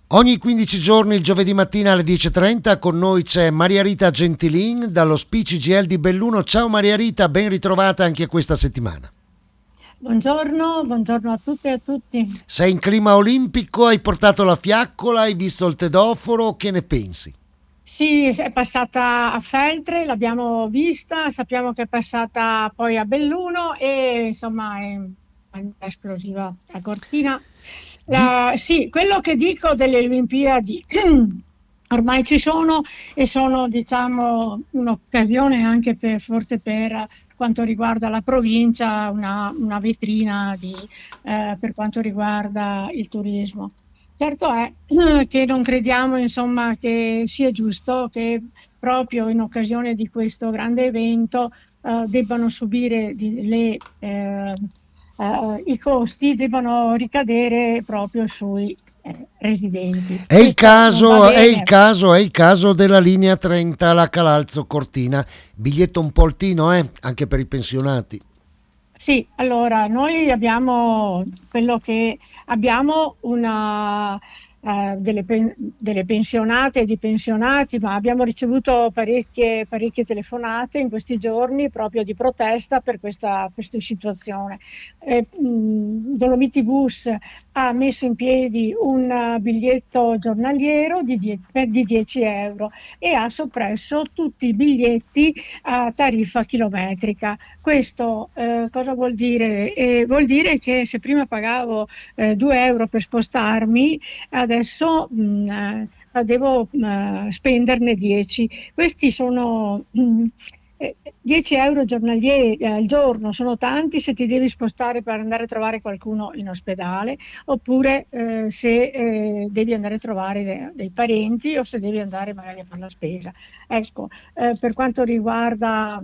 Ogni 15 giorni, il giovedì mattina alle 10:30, con noi c'è Maria Rita Gentilin dallo CGIL di Belluno. Ciao Maria Rita, ben ritrovata anche questa settimana. Buongiorno, buongiorno a tutte e a tutti. Sei in clima olimpico, hai portato la fiaccola, hai visto il tedoforo, che ne pensi? Sì, è passata a Feltre, l'abbiamo vista, sappiamo che è passata poi a Belluno e insomma è esplosiva a Cortina. Di- Sì, quello che dico delle Olimpiadi ormai ci sono e sono diciamo un'occasione anche forse per quanto riguarda la provincia, una vetrina per quanto riguarda il turismo. Certo è che non crediamo, insomma, che sia giusto che proprio in occasione di questo grande evento debbano subire i costi debbano ricadere proprio sui residenti. È il Questo non va caso, è il bene. caso, è il caso della linea 30, la Calalzo Cortina. Biglietto un po' altino, anche per i pensionati. Sì, allora noi abbiamo quello che abbiamo delle pensionate e di pensionati, ma abbiamo ricevuto parecchie telefonate in questi giorni proprio di protesta per questa situazione. Dolomiti Bus ha messo in piedi un biglietto giornaliero di 10 euro e ha soppresso tutti i biglietti a tariffa chilometrica. Questo cosa vuol dire? Vuol dire che se prima pagavo 2 euro per spostarmi, adesso devo spenderne 10. Questi sono 10 euro giornalieri al giorno, sono tanti se ti devi spostare per andare a trovare qualcuno in ospedale, oppure se devi andare a trovare dei parenti o se devi andare magari a fare la spesa. Ecco, per quanto riguarda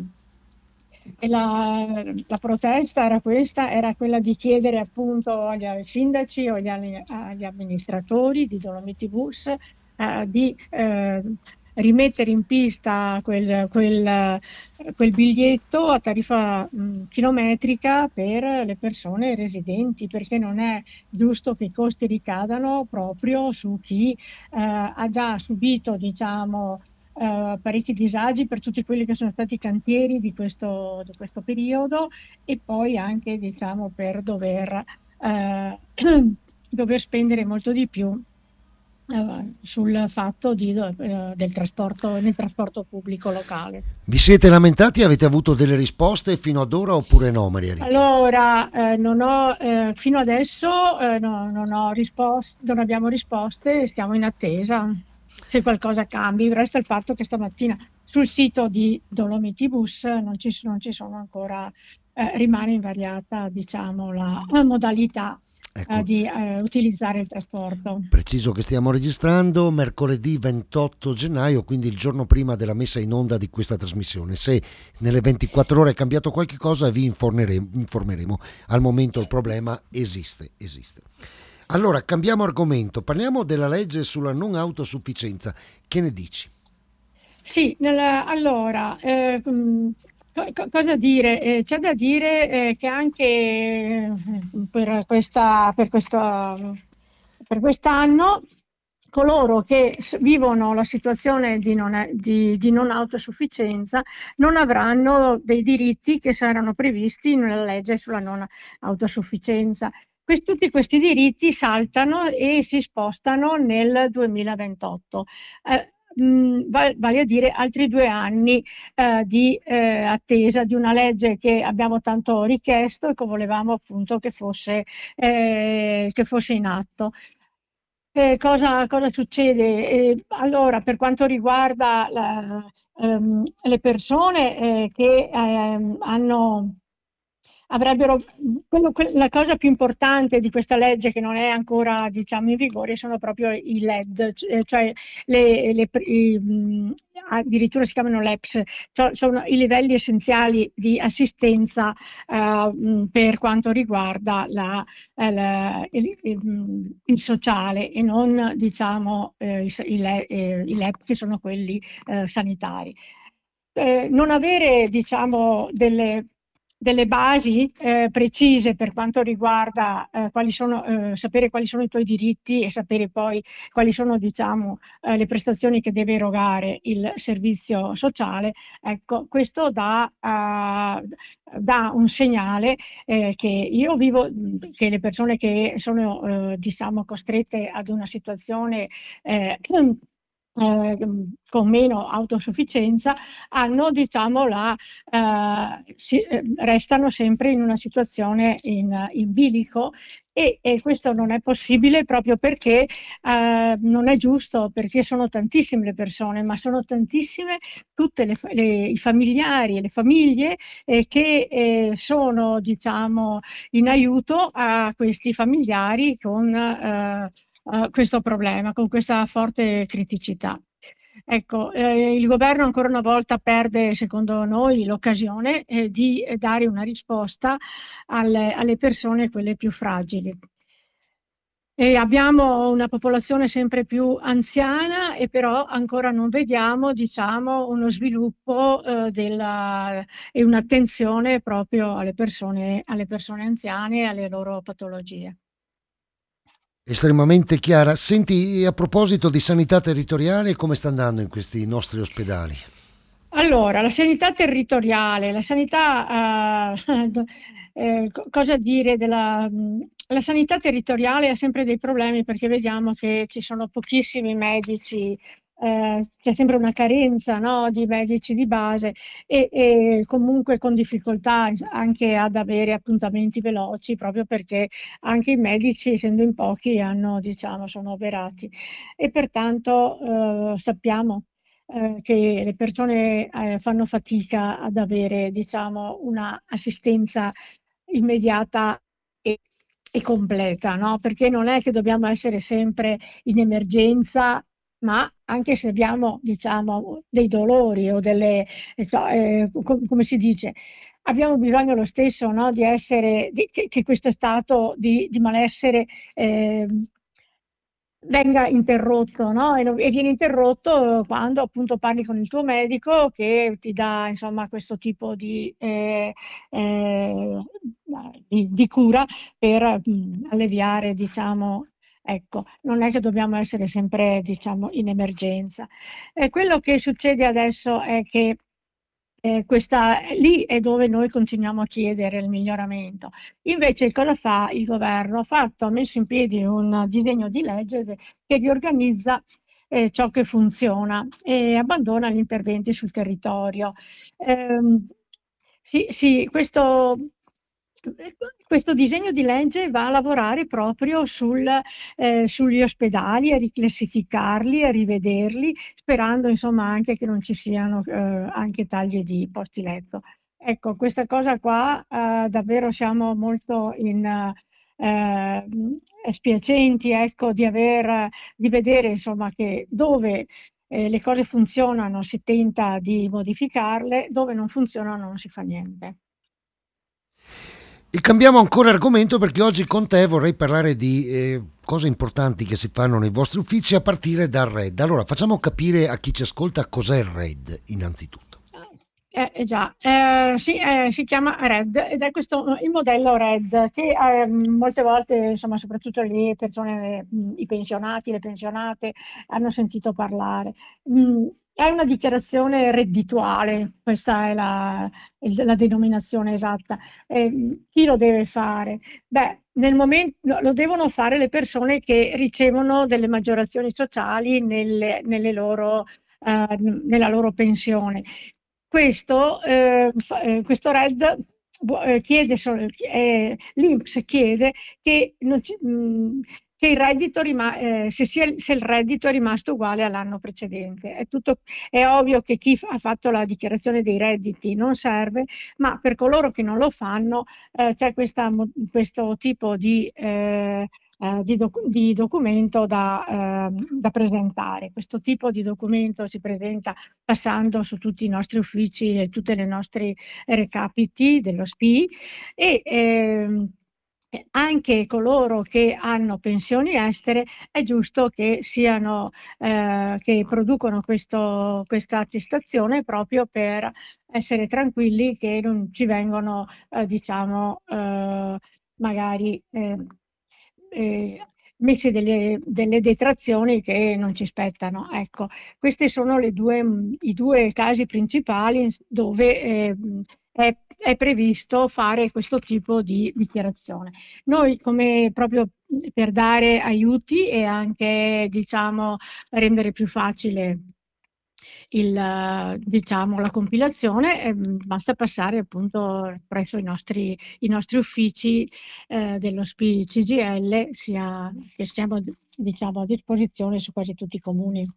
la protesta era questa, era quella di chiedere appunto agli sindaci o agli amministratori di Dolomiti Bus di rimettere in pista quel biglietto a tariffa chilometrica per le persone residenti, perché non è giusto che i costi ricadano proprio su chi ha già subito, diciamo, parecchi disagi per tutti quelli che sono stati i cantieri di questo periodo e poi anche, diciamo, per eh, dover spendere molto di più sul fatto del trasporto, nel trasporto pubblico locale. Vi siete lamentati? Avete avuto delle risposte fino ad ora oppure no, Maria Rita? Allora, fino adesso non abbiamo risposte, stiamo in attesa se qualcosa cambi. Resta il fatto che stamattina sul sito di Dolomiti Bus non ci sono ancora, rimane invariata, diciamo, la modalità Ecco, di utilizzare il trasporto. preciso che stiamo registrando mercoledì 28 gennaio, quindi il giorno prima della messa in onda di questa trasmissione. Se nelle 24 ore è cambiato qualche cosa vi informeremo. Al momento il problema esiste. Allora, cambiamo argomento, parliamo della legge sulla non autosufficienza. Che ne dici? Sì, allora, cosa dire? C'è da dire che anche per quest'anno coloro che vivono la situazione di non autosufficienza non avranno dei diritti che saranno previsti nella legge sulla non autosufficienza. Tutti questi diritti saltano e si spostano nel 2028. Vale a dire altri 2 anni di attesa di una legge che abbiamo tanto richiesto e che volevamo appunto che fosse in atto. Cosa succede? Allora, per quanto riguarda le persone che avrebbero la cosa più importante di questa legge che non è ancora, diciamo, in vigore sono proprio i LED, cioè addirittura si chiamano LEPS, cioè sono i livelli essenziali di assistenza per quanto riguarda il sociale e non, diciamo, i LEP che sono quelli sanitari. Non avere, diciamo, delle basi precise per quanto riguarda sapere quali sono i tuoi diritti e sapere poi quali sono, diciamo, le prestazioni che deve erogare il servizio sociale. Ecco, questo dà un segnale che io vivo, che le persone che sono, diciamo, costrette ad una situazione eh, con meno autosufficienza hanno, diciamo, restano sempre in una situazione in bilico e questo non è possibile proprio perché non è giusto, perché sono tantissime le persone, ma sono tantissime tutte i familiari e le famiglie che sono, diciamo, in aiuto a questi familiari con questo problema, con questa forte criticità. Ecco, il governo ancora una volta perde, secondo noi, l'occasione di dare una risposta alle persone, quelle più fragili. E abbiamo una popolazione sempre più anziana e però ancora non vediamo, diciamo, uno sviluppo e un'attenzione proprio alle persone anziane e alle loro patologie. Estremamente chiara. Senti, a proposito di sanità territoriale, come sta andando in questi nostri ospedali? Allora, la sanità territoriale, la sanità, cosa dire la sanità territoriale ha sempre dei problemi perché vediamo che ci sono pochissimi medici, c'è sempre una carenza, no, di medici di base e comunque con difficoltà anche ad avere appuntamenti veloci, proprio perché anche i medici, essendo in pochi, diciamo, sono oberati e pertanto sappiamo che le persone fanno fatica ad avere, diciamo, una assistenza immediata e, e completa, no? Perché non è che dobbiamo essere sempre in emergenza, ma anche se abbiamo, diciamo, dei dolori o come si dice, abbiamo bisogno lo stesso, no? Di essere, che questo stato di malessere eh, venga interrotto, no? E viene interrotto quando appunto parli con il tuo medico che ti dà insomma questo tipo eh, di cura per alleviare, diciamo, ecco, non è che dobbiamo essere sempre, diciamo, in emergenza. Quello che succede adesso è che lì è dove noi continuiamo a chiedere il miglioramento. Invece cosa fa il governo? Ha messo in piedi un disegno di legge che riorganizza ciò che funziona e abbandona gli interventi sul territorio. Ehm, sì, sì, questo disegno di legge va a lavorare proprio sugli ospedali, a riclassificarli, a rivederli, sperando insomma anche che non ci siano anche tagli di posti letto. Ecco, questa cosa qua davvero siamo molto eh, spiacenti, ecco, di vedere insomma che dove le cose funzionano si tenta di modificarle, dove non funzionano non si fa niente. E cambiamo ancora argomento perché oggi con te vorrei parlare di cose importanti che si fanno nei vostri uffici a partire dal RED. Allora, facciamo capire a chi ci ascolta cos'è il RED, innanzitutto. Già, sì, si chiama RED ed è questo il modello RED che molte volte, insomma, soprattutto le persone, i pensionati, le pensionate hanno sentito parlare. È una dichiarazione reddituale, questa è la denominazione esatta. Chi lo deve fare? Beh, nel momento lo devono fare le persone che ricevono delle maggiorazioni sociali nella loro pensione. Questo RED l'INPS chiede che, che se il reddito è rimasto uguale all'anno precedente. È ovvio che chi ha fatto la dichiarazione dei redditi non serve, ma per coloro che non lo fanno c'è questo tipo di documento da presentare. Questo tipo di documento si presenta passando su tutti i nostri uffici e tutte le nostre recapiti dello SPI e, anche coloro che hanno pensioni estere è giusto che siano, che producono questa attestazione proprio per essere tranquilli che non ci vengono, diciamo, magari messe delle detrazioni che non ci spettano. Ecco, questi sono i due casi principali dove è previsto fare questo tipo di dichiarazione. Noi come proprio per dare aiuti e anche diciamo rendere più facile diciamo, la compilazione, basta passare appunto presso i nostri uffici dello SPI CGL, sia che siamo diciamo, a disposizione su quasi tutti i comuni.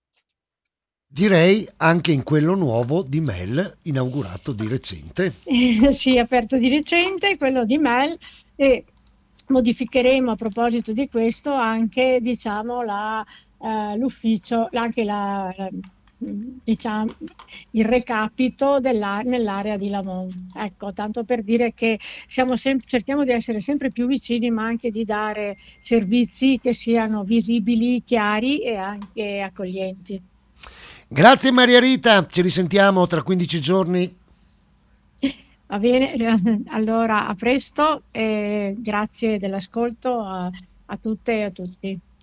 Direi anche in quello nuovo di Mel, inaugurato di recente. Sì, aperto di recente, quello di Mel, e modificheremo a proposito di questo anche, diciamo, l'ufficio, anche diciamo, il recapito nell'area di Lamont. Ecco, tanto per dire che cerchiamo di essere sempre più vicini, ma anche di dare servizi che siano visibili, chiari e anche accoglienti. Grazie Maria Rita, ci risentiamo tra 15 giorni. Va bene, allora a presto e grazie dell'ascolto a tutte e a tutti.